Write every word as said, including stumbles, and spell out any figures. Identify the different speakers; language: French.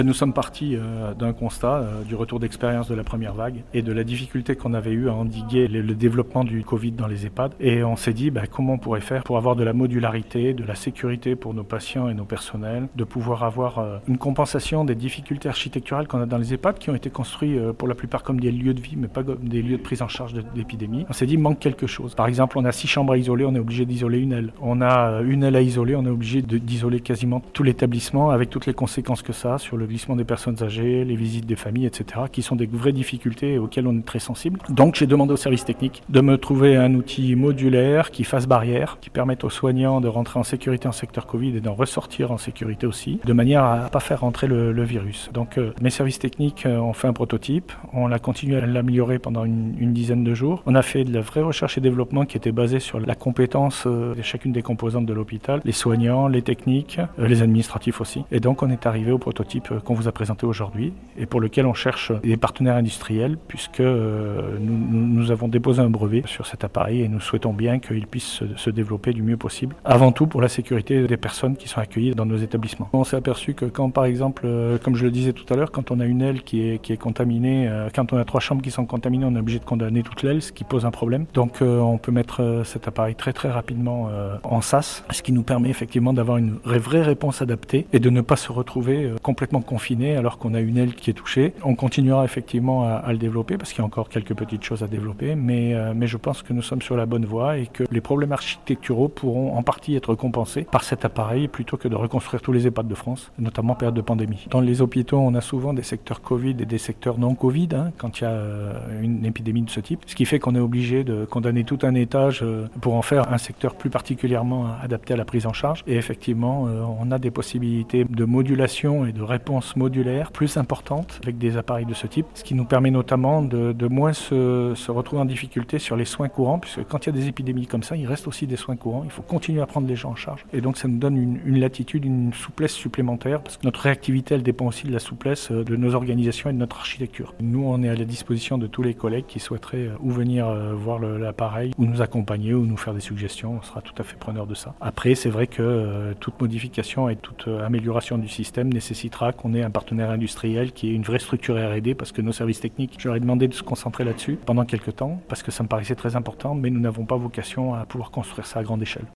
Speaker 1: Nous sommes partis euh, d'un constat euh, du retour d'expérience de la première vague et de la difficulté qu'on avait eu à endiguer le, le développement du Covid dans les EHPAD. Et on s'est dit bah, comment on pourrait faire pour avoir de la modularité, de la sécurité pour nos patients et nos personnels, de pouvoir avoir euh, une compensation des difficultés architecturales qu'on a dans les EHPAD qui ont été construits euh, pour la plupart comme des lieux de vie mais pas comme des lieux de prise en charge de, d'épidémie. On s'est dit il manque quelque chose. Par exemple, on a six chambres à isoler, on est obligé d'isoler une aile. On a une aile à isoler, on est obligé de, d'isoler quasiment tout l'établissement avec toutes les conséquences que ça a sur le glissement des personnes âgées, les visites des familles, et cetera, qui sont des vraies difficultés auxquelles on est très sensible. Donc j'ai demandé au service technique de me trouver un outil modulaire qui fasse barrière, qui permette aux soignants de rentrer en sécurité en secteur Covid et d'en ressortir en sécurité aussi, de manière à ne pas faire rentrer le, le virus. Donc euh, mes services techniques euh, ont fait un prototype, on l'a continué à l'améliorer pendant une, une dizaine de jours. On a fait de la vraie recherche et développement qui était basée sur la compétence euh, de chacune des composantes de l'hôpital, les soignants, les techniques, euh, les administratifs aussi. Et donc on est arrivé au prototype euh, qu'on vous a présenté aujourd'hui et pour lequel on cherche des partenaires industriels puisque euh, nous, nous avons déposé un brevet sur cet appareil et nous souhaitons bien qu'il puisse se, se développer du mieux possible. Avant tout pour la sécurité des personnes qui sont accueillies dans nos établissements. On s'est aperçu que quand par exemple, euh, comme je le disais tout à l'heure, quand on a une aile qui est, qui est contaminée, euh, quand on a trois chambres qui sont contaminées, on est obligé de condamner toute l'aile, ce qui pose un problème. Donc euh, on peut mettre euh, cet appareil très très rapidement euh, en S A S, ce qui nous permet effectivement d'avoir une vraie réponse adaptée et de ne pas se retrouver euh, complètement confiné alors qu'on a une aile qui est touchée. On continuera effectivement à, à le développer parce qu'il y a encore quelques petites choses à développer, mais, euh, mais je pense que nous sommes sur la bonne voie et que les problèmes architecturaux pourront en partie être compensés par cet appareil plutôt que de reconstruire tous les EHPAD de France, notamment en période de pandémie. Dans les hôpitaux, on a souvent des secteurs Covid et des secteurs non Covid hein, quand il y a euh, une épidémie de ce type, ce qui fait qu'on est obligé de condamner tout un étage euh, pour en faire un secteur plus particulièrement adapté à la prise en charge. Et effectivement, euh, on a des possibilités de modulation et de réponse modulaire plus importante avec des appareils de ce type, ce qui nous permet notamment de, de moins se, se retrouver en difficulté sur les soins courants, puisque quand il y a des épidémies comme ça, il reste aussi des soins courants, il faut continuer à prendre les gens en charge. Et donc ça nous donne une, une latitude, une souplesse supplémentaire, parce que notre réactivité, elle dépend aussi de la souplesse de nos organisations et de notre architecture. Nous, on est à la disposition de tous les collègues qui souhaiteraient ou venir voir le, l'appareil, ou nous accompagner, ou nous faire des suggestions, on sera tout à fait preneur de ça. Après, c'est vrai que euh, toute modification et toute euh, amélioration du système nécessitera qu'on ait un partenaire industriel qui ait une vraie structure R et D parce que nos services techniques, je leur ai demandé de se concentrer là-dessus pendant quelques temps parce que ça me paraissait très important, mais nous n'avons pas vocation à pouvoir construire ça à grande échelle.